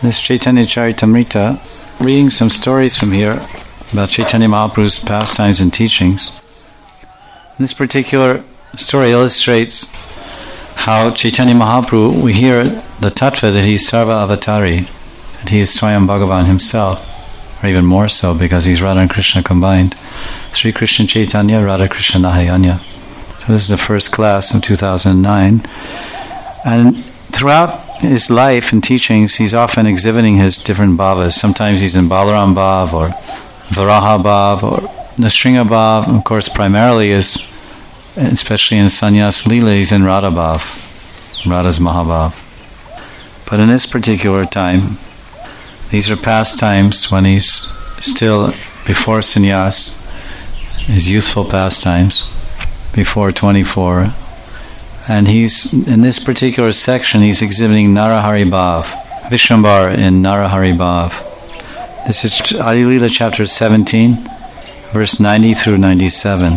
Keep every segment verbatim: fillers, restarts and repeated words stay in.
this Chaitanya Charitamrita, reading some stories from here about Chaitanya Mahaprabhu's pastimes and teachings. This particular story illustrates how Chaitanya Mahaprabhu, we hear the tattva that he's Sarva Avatari, that he is Swayam Bhagavan himself, or even more so because he's Radha and Krishna combined. Sri Krishna Chaitanya, Radha Krishna Nahayanya. So this is the first class in two thousand nine. And throughout his life and teachings, he's often exhibiting his different bhavas. Sometimes he's in Balaram Bhav, or Varaha Bhav, or Nrsinga Bhav. Of course, primarily is, especially in Sannyas Leela, he's in Radha Bhav, Radha's Mahabhav. But in this particular time, these are past times when he's still before sannyas, his youthful pastimes, before twenty-four. And he's, in this particular section, he's exhibiting Narahari Bhav, Vishwambar in Narahari Bhav. This is Adi Leela chapter seventeen, verse ninety through ninety-seven.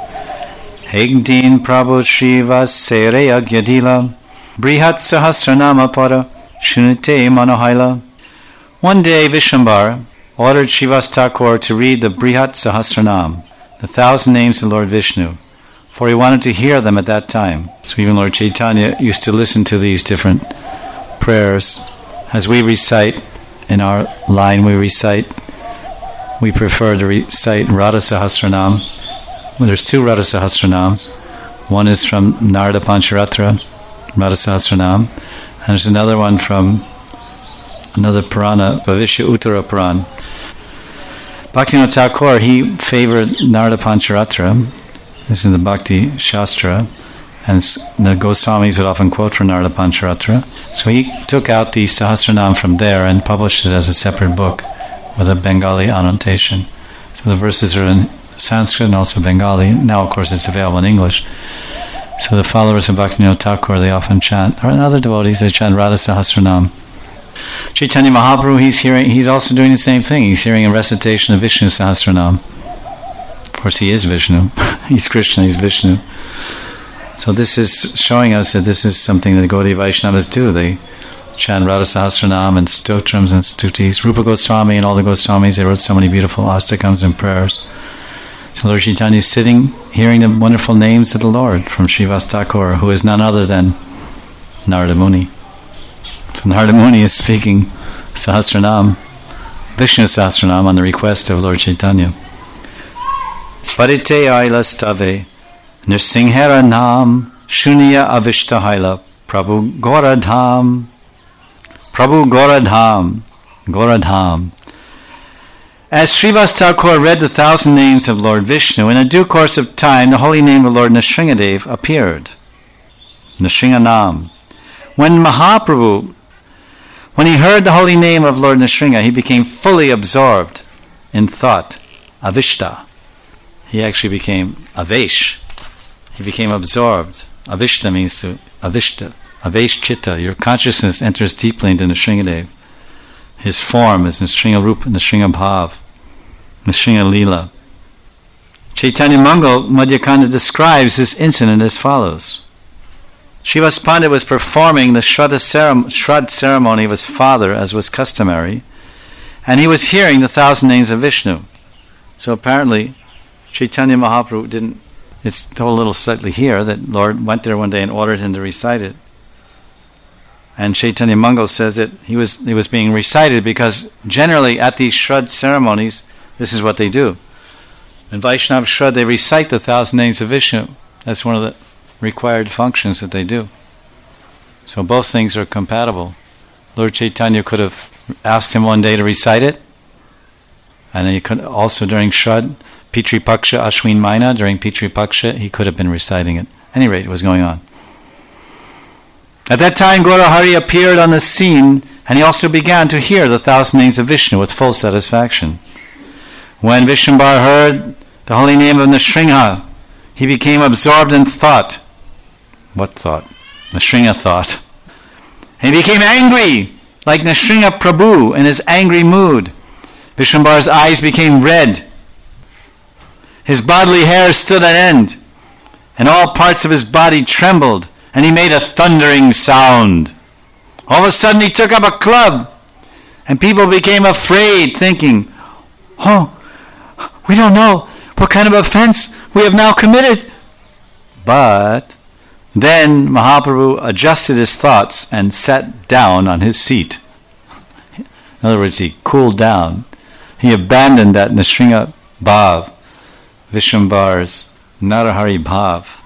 Hegdin Prabhu Shriva Sereya Gyadila Brihat Sahasranama Pada Shunite Manohaila. One day Vishwambar ordered Srivas Thakur to read the Brihat Sahasranam, the thousand names of Lord Vishnu, for he wanted to hear them at that time. So even Lord Chaitanya used to listen to these different prayers. As we recite in our line, we recite, we prefer to recite Radha Sahasranam. Well, there's two Radha Sahasranams. One is from Narada Pancharatra, Radha Sahasranam, and there's another one from another Purana, Bhavishya Uttara Puran. Bhaktivinoda Thakur, he favored Narada Pancharatra. This is in the Bhakti Shastra, and the Goswamis would often quote from Narada Pancharatra. So he took out the Sahasranam from there and published it as a separate book with a Bengali annotation. So the verses are in Sanskrit and also Bengali. Now, of course, it's available in English. So the followers of Bhaktivinoda Thakur, they often chant, or other devotees, they chant Radha Sahasranam. Chaitanya Mahaprabhu, he's hearing, he's also doing the same thing. He's hearing a recitation of Vishnu Sahasranam. Of course, he is Vishnu. He's Krishna, he's Vishnu. So this is showing us that this is something that Gaudiya Vaishnavas do. They chant Radha Sahasranam and stotrams and stutis. Rupa Goswami and all the Goswamis, they wrote so many beautiful astakams and prayers. So Lord Chaitanya is sitting, hearing the wonderful names of the Lord from Srivas Thakur, who is none other than Narada Muni. So Narada Muni is speaking Sahasranam, Vishnu Sahasranam, on the request of Lord Chaitanya. Parite aila stave, Nrsinghara nam, Shunya avishtahaila, Prabhu Goradham, Prabhu Goradham, Goradham. As Srivas Thakur read the thousand names of Lord Vishnu, in a due course of time, the holy name of Lord Nrsingadev appeared. Nrsinganam. When Mahaprabhu, when he heard the holy name of Lord Nrsinga, he became fully absorbed in thought, avishta. He actually became avesh. He became absorbed. Avishta means to, avishta, avesh chitta. Your consciousness enters deeply into Nrsingadev. His form is Nrsinga Rupa, Nrsinga Bhav, Nrsinga Leela. Chaitanya Mangal Madhyakanda describes this incident as follows. Srivas Pandit was performing the Shraddha ceremony, Shraddha ceremony of his father, as was customary, and he was hearing the thousand names of Vishnu. So apparently, Chaitanya Mahaprabhu didn't, it's told a little slightly here, that Lord went there one day and ordered him to recite it. And Chaitanya Mangal says that he was it was being recited because generally at these Shraddha ceremonies, this is what they do. In Vaishnava Shraddha, they recite the thousand names of Vishnu. That's one of the required functions that they do. So both things are compatible. Lord Chaitanya could have asked him one day to recite it, and he could also during Shraddha, Pitri Paksha, Ashwin Maina, during Pitri Paksha, he could have been reciting it. At any rate, it was going on. At that time, Gaurahari appeared on the scene, and he also began to hear the thousand names of Vishnu with full satisfaction. When Vishwambar heard the holy name of Nrsinga, he became absorbed in thought. What thought? Nrsinga thought. And he became angry, like Nrsinga Prabhu in his angry mood. Vishwambar's eyes became red. His bodily hair stood on end, and all parts of his body trembled, and he made a thundering sound. All of a sudden he took up a club, And people became afraid, thinking, oh, we don't know what kind of offense we have now committed. But then Mahaprabhu adjusted his thoughts and sat down on his seat. In other words, he cooled down. He abandoned that Nrsinga Bhav, Vishwambar's Narahari Bhav.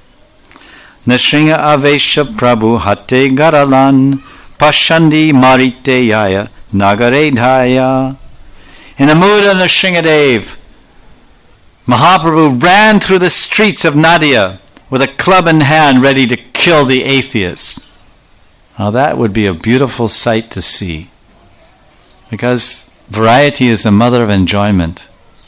Nrsinga Avesha Prabhu Hate Garalan Pashandi Marite Yaya Nagare Dhaya. In the mood of Nrsingadev, Mahaprabhu ran through the streets of Nadia with a club in hand ready to kill the atheists. Now that would be a beautiful sight to see, because variety is the mother of enjoyment.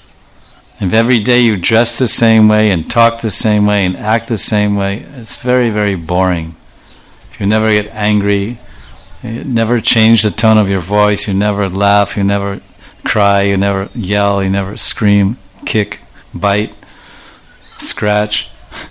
If every day you dress the same way and talk the same way and act the same way, it's very, very boring. If you never get angry, you never change the tone of your voice, you never laugh, you never cry, you never yell, you never scream, kick, bite, scratch,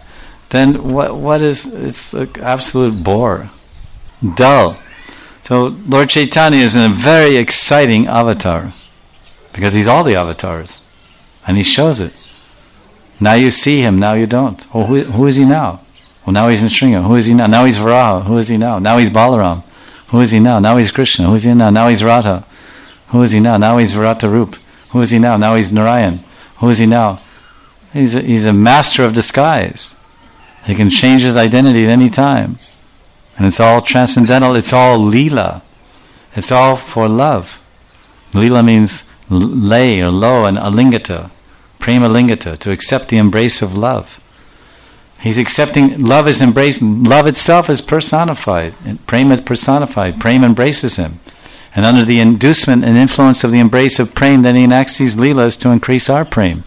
then what? What is, it's an absolute bore, dull. So Lord Chaitanya is in a very exciting avatar, because he's all the avatars, and he shows it. Now you see him, now you don't. Oh, who, who is he now? Well, now he's in Nrsinga. Who is he now? Now he's Varaha. Who is he now? Now he's Balaram. Who is he now? Now he's Krishna. Who is he now? Now he's Radha. Who is he now? Now he's Virata Rup. Who is he now? Now he's Narayan. Who is he now? He's a, he's a master of disguise. He can change his identity at any time. And it's all transcendental. It's all Leela. It's all for love. Leela means lay or low, and alingata, prema lingata, to accept the embrace of love. He's accepting, love is embraced, love itself is personified. Prema is personified. Prema embraces him. And under the inducement and influence of the embrace of prema, then he enacts these leelas to increase our prema.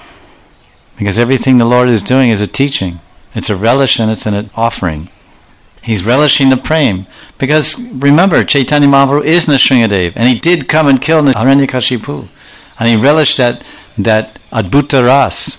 Because everything the Lord is doing is a teaching. It's a relish and it's an offering. He's relishing the prema. Because remember, Chaitanya Mahaprabhu is Nrsingadev, and he did come and kill Hiranyakashipu. And he relished that, that Adbhuta Ras.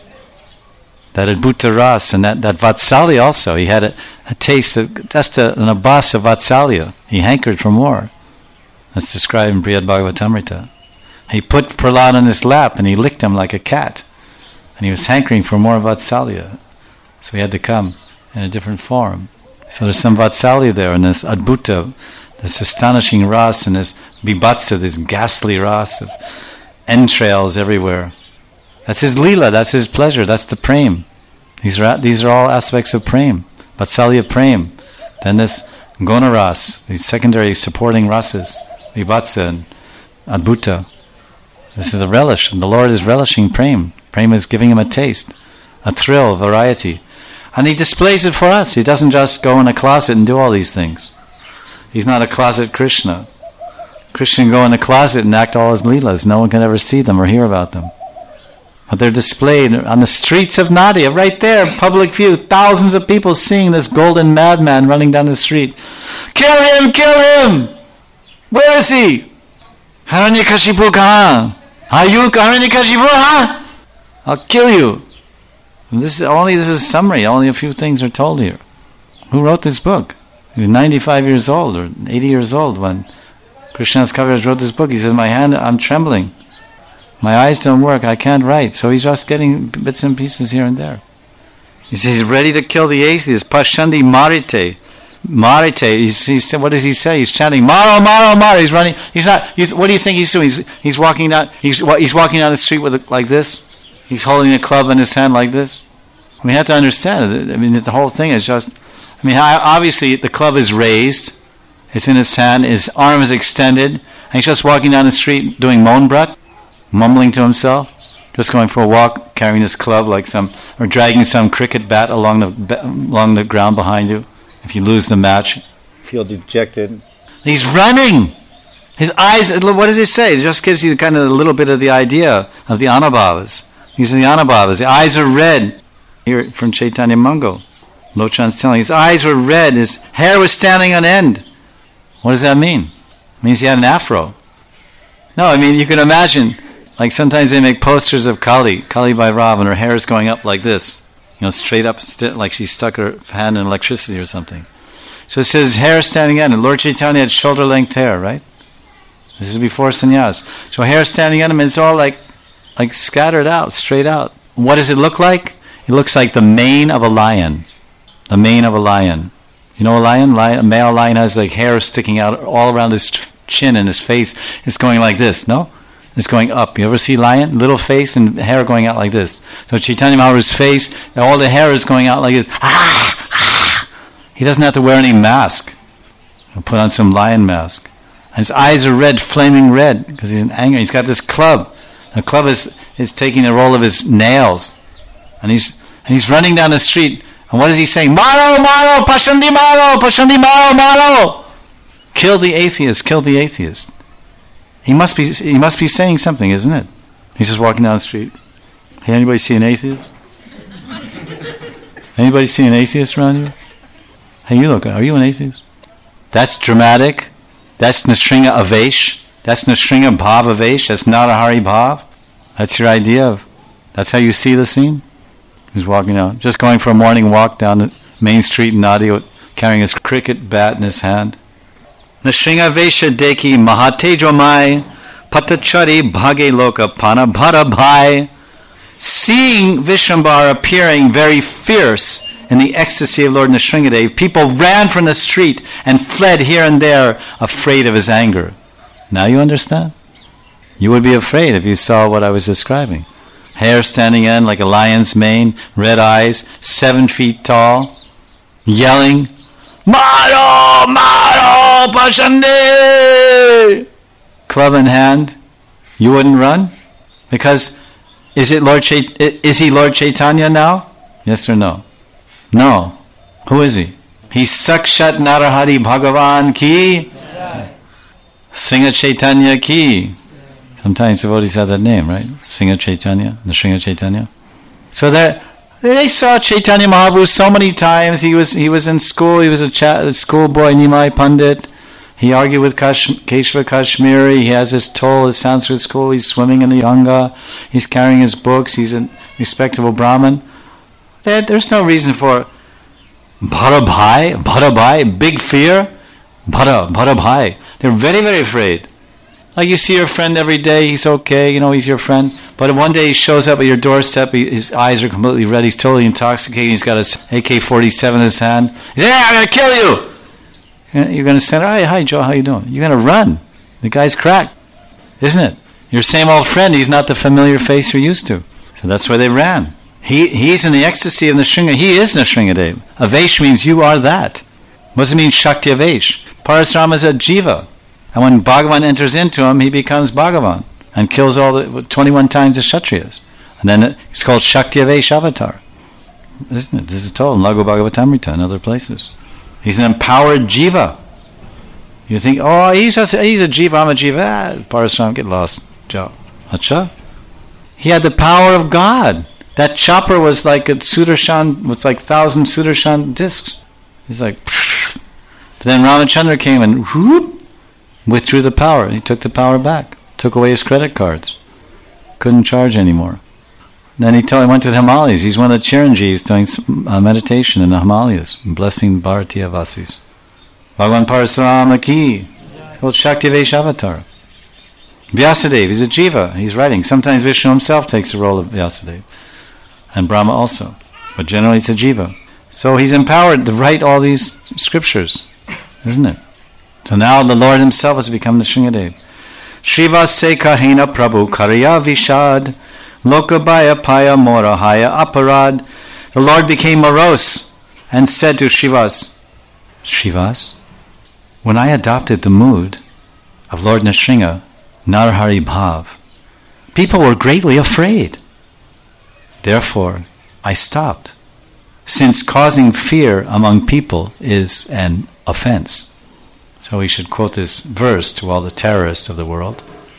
That Adbhuta Ras and that, that Vatsalya also. He had a, a taste of, just a, an abas of Vatsalya. He hankered for more. That's described in Brihad Bhagavatamrita. He put Prahlad on his lap and he licked him like a cat. And he was hankering for more Vatsalya. So he had to come in a different form. So there's some Vatsalya there, and this Adbhuta, this astonishing ras, and this Vibhatsa, this ghastly ras of entrails everywhere. That's his Leela, that's his pleasure, that's the prem. These are, these are all aspects of prem. Vatsalya prem. Then this Gona ras, these secondary supporting rasas, Vibhatsa and Adbhuta. This is a relish, and the Lord is relishing prem. Prem is giving him a taste, a thrill, variety. And he displays it for us. He doesn't just go in a closet and do all these things. He's not a closet Krishna. Krishna can go in a closet and act all his leelas. No one can ever see them or hear about them. But they're displayed on the streets of Nadia, right there, public view. Thousands of people seeing this golden madman running down the street. Kill him! Kill him! Where is he? Hiranyakashipu kahan? Are you Hiranyakashipu, huh? I'll kill you. And this is only this is a summary. Only a few things are told here. Who wrote this book? He was ninety-five years old or eighty years old when Krishnadas Kaviraj wrote this book. He says, "My hand, I'm trembling. My eyes don't work. I can't write." So he's just getting bits and pieces here and there. He says he's ready to kill the atheists. Pashandi Marite, Marite. He's, he's, what does he say? He's chanting Maro, Maro, Maro. He's running. He's not. He's, what do you think he's doing? He's he's walking down. He's he's walking down the street with a, like this. He's holding a club in his hand like this. We have to understand. I mean, the whole thing is just. I mean, obviously the club is raised. It's in his hand. His arm is extended, and he's just walking down the street doing moan brat, mumbling to himself, just going for a walk, carrying this club like some, or dragging some cricket bat along the along the ground behind you. If you lose the match, you feel dejected. He's running. His eyes. What does he say? It just gives you kind of a little bit of the idea of the anubhavas. These are the anubhavas. The eyes are red. Here from Chaitanya Mangal, Lochan's telling his eyes were red. His hair was standing on end. What does that mean? It means he had an afro. No, I mean you can imagine. Like sometimes they make posters of Kali, Kali Bhairava, and her hair is going up like this, you know, straight up, st- like she stuck her hand in electricity or something. So it says hair standing out, and Lord Chaitanya had shoulder-length hair, right? This is before sannyas. So hair standing on him, it's all like, like scattered out, straight out. What does it look like? It looks like the mane of a lion. The mane of a lion. You know a lion? lion? A male lion has like hair sticking out all around his chin and his face. It's going like this, no? It's going up. You ever see lion? Little face and hair going out like this. So Chaitanya Mahaprabhu's face, all the hair is going out like this. Ah, ah. He doesn't have to wear any mask. He'll put on some lion mask. And his eyes are red, flaming red, because he's in anger. He's got this club. The club is, is taking the role of his nails. And he's and he's running down the street. And what is he saying? Maro, Maro, Pashandi Maro, Pashandi Maro, Maro. Kill the atheist, kill the atheist. He must be he must be saying something, isn't it? He's just walking down the street. Hey, anybody see an atheist? Anybody see an atheist around you? Hey, you look, are you an atheist? That's dramatic. That's Nrsinga Avesh. That's Nrsinga Bhav Avesh. That's Narahari Bhav. That's your idea of, that's how you see the scene? He's walking out, just going for a morning walk down the main street in Nadia, carrying his cricket bat in his hand. Nrsinga Vesha Deki Mahatejo Mai Patachari Bhage Loka Pana Bhara Bhai. Seeing Vishwambar appearing very fierce in the ecstasy of Lord Nrsingadev, people ran from the street and fled here and there, afraid of his anger. Now you understand? You would be afraid if you saw what I was describing. Hair standing in like a lion's mane, red eyes, seven feet tall, yelling, Maro! Maro! Pashande! Club in hand. You wouldn't run? Because is it Lord Chait- is he Lord Chaitanya now? Yes or no? No. Who is he? He's Sakshat Narahari Bhagavan ki. Sringa Chaitanya ki. Sometimes devotees have that name, right? Sringa Chaitanya, Nrsinga Chaitanya. So that they saw Chaitanya Mahaprabhu so many times. He was he was in school. He was a, cha- a schoolboy, Nimai Pandit. He argued with Kash- Keshava Kashmiri. He has his toll, his Sanskrit school. He's swimming in the Ganga. He's carrying his books. He's a respectable Brahmin. There, there's no reason for Bharabhai, Bharabhai, big fear. Bhara, Bharabhai. They're very, very afraid. Like you see your friend every day, he's okay, you know, he's your friend. But one day he shows up at your doorstep, he, his eyes are completely red, he's totally intoxicated, he's got his A K forty-seven in his hand. He says, hey, I'm going to kill you! You're going to say, hi, hi, Joe, how you doing? You're going to run. The guy's cracked, isn't it? Your same old friend, he's not the familiar face you're used to. So that's why they ran. He He's in the ecstasy of Nrsinga. He is Nrsingadev. Avesh means you are that. What does it mean, Shakti Avesh? Parasrama is a jiva. And when Bhagavan enters into him, he becomes Bhagavan and kills all the twenty-one times the Kshatriyas. And then it's called Shakti Avesh Avatar. Isn't it? This is told in Laghu Bhagavatamrita and other places. He's an empowered jiva. You think, oh, he's, just, he's a jiva, I'm a jiva. Ah, Parasram, get lost. Jao. Acha? He had the power of God. That chopper was like a Sudarshan, was like thousand Sudarshan discs. He's like, pfft. But then Ramachandra came and whoop, withdrew the power. He took the power back. Took away his credit cards. Couldn't charge anymore. Then he, told, he went to the Himalayas. He's one of the Chiranjeevs doing uh, meditation in the Himalayas, blessing Bharatiya Vasis. Bhagavan Parasarama ki. Called Shakti Vesh Avatar. Vyasadeva, he's a jiva. He's writing. Sometimes Vishnu himself takes the role of Vyasadeva. And Brahma also. But generally it's a jiva. So he's empowered to write all these scriptures. Isn't it? So now the Lord himself has become the Nrsingadev. Shrivase kahena prabhu karya vishad lokabaya paya morahaya aparad. The Lord became morose and said to Shrivas, Shrivas, when I adopted the mood of Lord Nrsinga, Narahari Bhav, people were greatly afraid. Therefore, I stopped, since causing fear among people is an offense. So we should quote this verse to all the terrorists of the world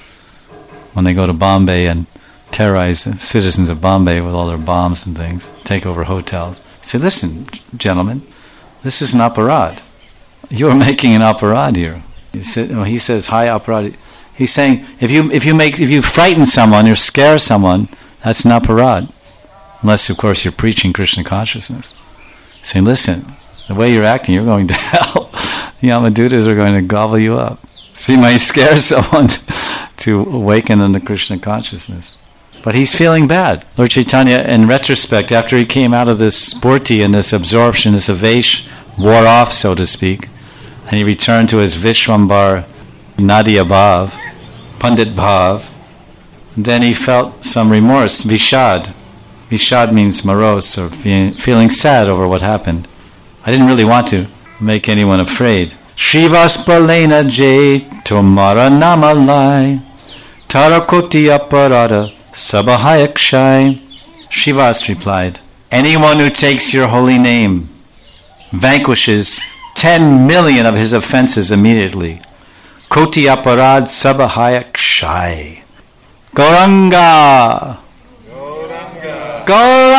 when they go to Bombay and terrorize the citizens of Bombay with all their bombs and things, take over hotels. Say, listen, gentlemen, this is an aparad. You're making an aparad here. He, said, well, he says, hi aparad. He's saying, if you if you make if you frighten someone or scare someone, that's an aparad. Unless, of course, you're preaching Krishna consciousness. Saying, listen, the way you're acting, you're going to hell. The Yamadutas are going to gobble you up. So he might scare someone to awaken into Krishna consciousness. But he's feeling bad. Lord Chaitanya, in retrospect, after he came out of this sporti and this absorption, this avesh, wore off, so to speak, and he returned to his Vishwambar Nadia Bhav, Pandit Bhav, then he felt some remorse, vishad. Vishad means morose, or fe- feeling sad over what happened. I didn't really want to make anyone afraid. Shrivas Pralena Jay Tomara Namalai Tarakoti Aparada Sabahayakshai. Shrivas replied, anyone who takes your holy name vanquishes ten million of his offenses immediately. Koti Aparad Sabahayakshai. Gauranga! Gauranga!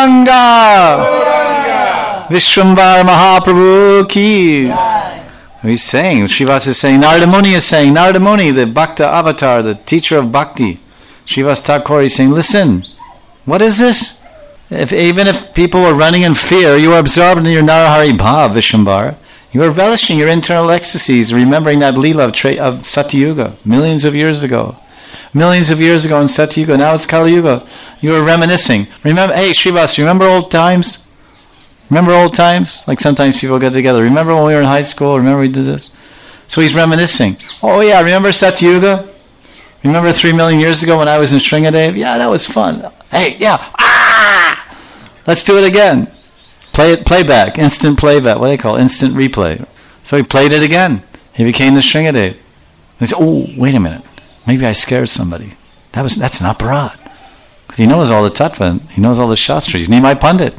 Gauranga! Vishwambar Mahaprabhu ki! He's saying, Srivas is saying, Narada Muni is saying, Narada Muni, the Bhakta avatar, the teacher of bhakti. Srivas Thakur is saying, listen, what is this? If, even if people are running in fear, you are absorbed in your Narahari Bhav, Vishwambar. You are relishing your internal ecstasies, remembering that Leela of, tra- of Satyuga, millions of years ago. Millions of years ago in Satyuga, now it's Kali Yuga. You are reminiscing. Remember, hey Srivas, remember old times? Remember old times? Like sometimes people get together. Remember when we were in high school? Remember we did this? So he's reminiscing. Oh yeah, remember Satyuga? Remember three million years ago when I was in Shringadev? Yeah, that was fun. Hey, yeah. Ah! Let's do it again. Play it, playback, instant playback. What do they call it? Instant replay. So he played it again. He became the Shringadev. He said, oh, wait a minute. Maybe I scared somebody. That was That's an aparad. Because he knows all the tattva. He knows all the shastras. He's Nimai Pandit.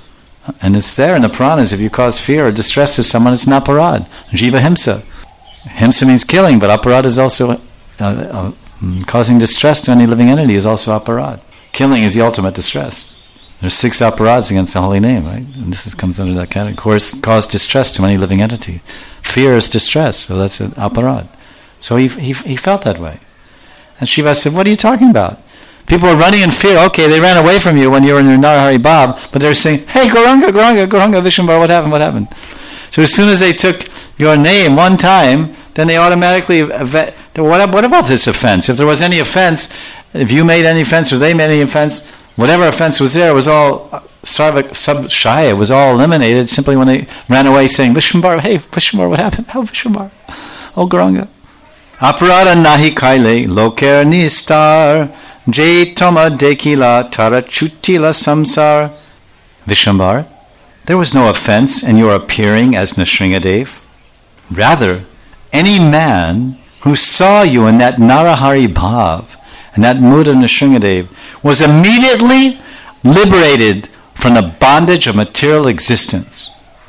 And it's there in the Puranas. If you cause fear or distress to someone, it's an aparad. Jiva himsa. Himsa means killing, but aparad is also uh, uh, causing distress to any living entity is also aparad. Killing is the ultimate distress. There's six aparads against the holy name, right? And this is, comes under that category. Of course, cause distress to any living entity. Fear is distress, so that's an aparad. So he he he felt that way. And Shiva said, what are you talking about? People are running in fear. Okay, they ran away from you when you were in your Narahari Bhav, but they're saying, hey, Gauranga, Gauranga, Gauranga, Vishwambar, what happened, what happened? So as soon as they took your name one time, then they automatically, what, what about this offense? If there was any offense, if you made any offense or they made any offense, whatever offense was there was all sarva, sub shaya, was all eliminated simply when they ran away saying, Vishwambar, hey, Vishwambar, what happened? Oh, Vishwambar, oh, Gauranga. Aparada nahi kaile, loker nistar, Jai Toma Dekila Tara Chutila Samsar. Vishwambar, there was no offense in your appearing as Nrsingadev. Rather, any man who saw you in that Narahari Bhav, in that mood of Nrsingadev, was immediately liberated from the bondage of material existence.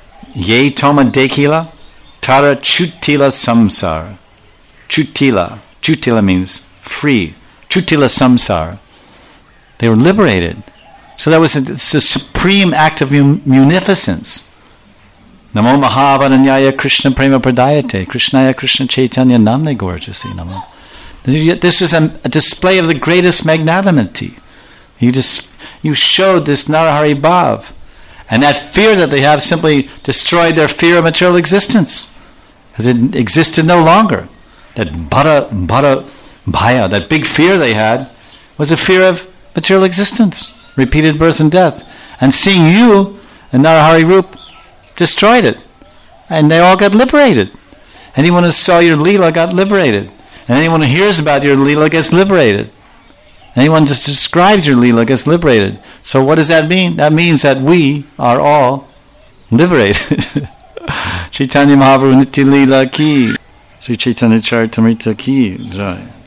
Ye Toma Dekila Tara Chutila Samsar. Chutila. Chutila means free. Chutila Samsar. They were liberated. So that was a, it's a supreme act of munificence. Namo Mahavananyaya Krishna Prema Pradayate Krishnaya Krishna Chaitanya Namne Gorjasi Namo. This is a, a display of the greatest magnanimity. You just you showed this Narahari Bhav. And that fear that they have simply destroyed their fear of material existence. Because it existed no longer. That bhara, bhara, bhaya, that big fear they had, was a fear of material existence, repeated birth and death. And seeing you in Narahari Roop destroyed it. And they all got liberated. Anyone who saw your Leela got liberated. And anyone who hears about your Leela gets liberated. Anyone who describes your Leela gets liberated. So what does that mean? That means that we are all liberated. Chaitanya Mahaprabhu Nitya Leela ki. Sri Chaitanya Charitamrita ki jai.